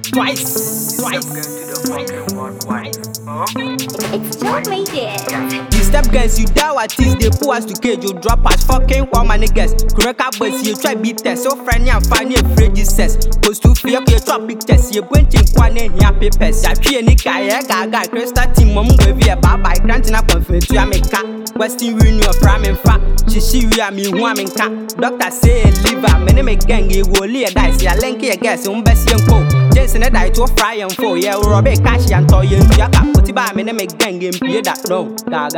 Twice. It's Joe made it. You step guys, you die what is they pull us to cage, you drop us fucking one my niggas. Kureka boys, you try beat test, so friendly and funny afraid Jesus. Post to fear, you drop big test, you went in one in your papers. I treat any guy, gaga, crystal team, mom, baby, a baba, granting up on to America. Western Union, Prime and Fat, she me, woman, cat. Doctor say, liver, my name gang, you will lead dice, ya lanky, I guess, best and co. Jason, I die to a fry and four, yeah, Robert Cash and toy, and Yaka, put it by my name gang, and peer that no.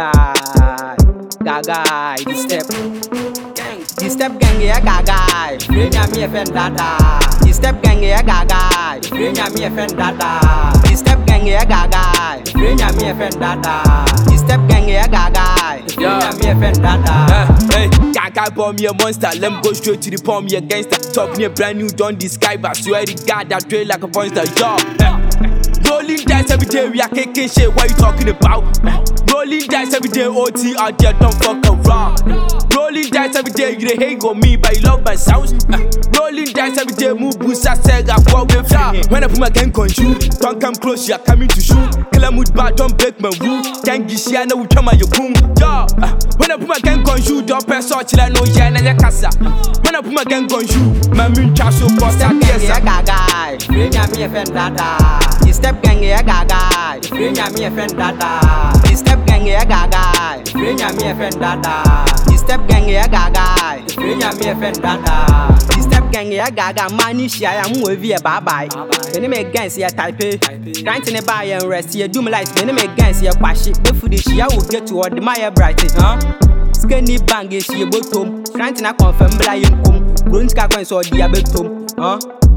Gaga, the step gang, yeah, gaga, bring me a friend dada. The step gang, yeah, gaga, bring me a friend dada. The step gang, yeah, gaga, bring me a friend dada. The step gang, yeah, gaga, bring me a friend dada. Hey, gaga bomb me a monster, let me go straight to the palm, me a gangster. Top me a brand new, don't describe, I swear to God, that drill like a monster, yo. Rolling dice every day, we are kicking shit, what you talking about? Rolling dice every day, OT out there, don't fuck around. Rolling dice every day, you hate on me, but you love my sounds. Rolling dice every day, move boost, I said, I walk with ya. When I put my gang on you, don't come close, you're coming to shoot. Kill a mood bad, don't break my rule. Can't get shit, I know we come on your boom. Yo, when I put my gang on you, don't press out till I know you're in your casa. When I put my gang on you, my moon castle post out there. Yeah, gaga, bring me a friend dada. The step gang, yeah, gaga, bring me a friend dada. The step gang, yeah, gaga, bring me a friend dada. The step gang, yeah, gaga, bring me a friend dada. The step gang, yeah, gaga, money share, I'm with you, bye bye. When you make gangs, yeah, type it. Trying to buy and rest, yeah, do me like when you make gangs, yeah, quash it. Before the share, will get to what the Maya bright, huh? Skinny bang is your bottom. Trying to confirm, but I am come. Brunch car coins or the abetum, huh?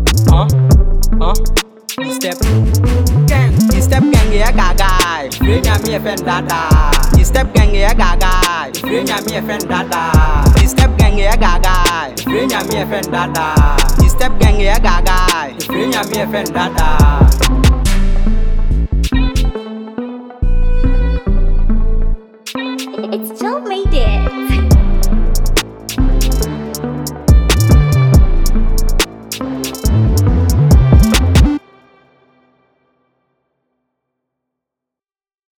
The step gang, yeah, gaga, bring me a friend dada. The step gang, yeah, gaga, bring me a friend dada. The step gang, yeah, gaga, bring me a friend dada. The step gang, yeah, gaga, bring me a friend dada.